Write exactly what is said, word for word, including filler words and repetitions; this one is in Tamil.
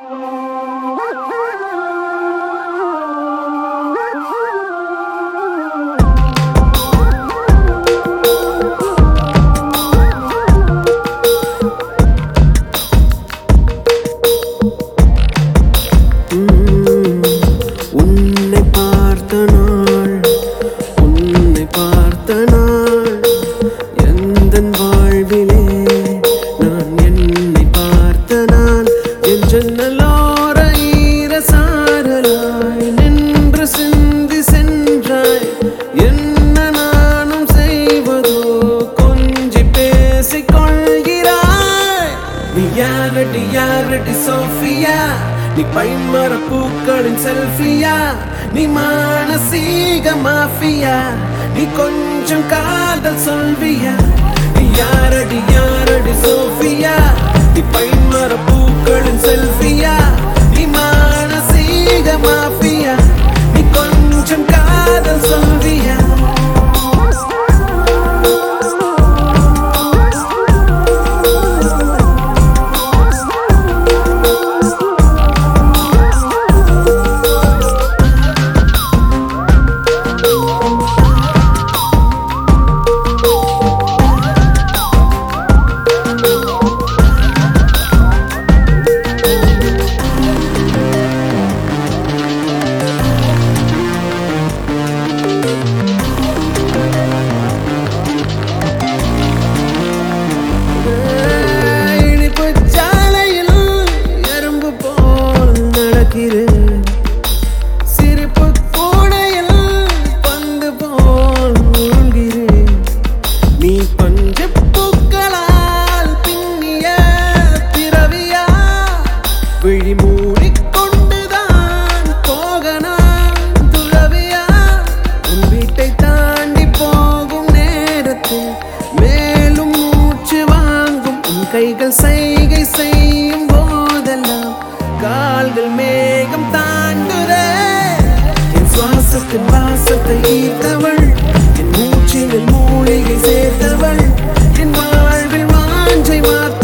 சோஃபியா நீ பைமர பூக்களின் செல்ஃபியா நீ மானசீக மாஃபியா நீ கொஞ்சம் காதல் சொல்வியா நீ யாரடி யாரடி சோஃபியா நீ பைமர பூக்களின் செல்ஃபியா நீ மானசீக மாஃபியா நீ கொஞ்சம் காதல் சொல்வியா கைகள் சைகை செய்யும் போதெல்லாம் கால்கள் மேகம் தாண்டுதே என் சுவாசத்தின் வாசத்தை ஈர்த்தவள் என் மூச்சில் மூலிகை சேர்த்தவள் என் வாழ்வில் வாஞ்சை மாற்ற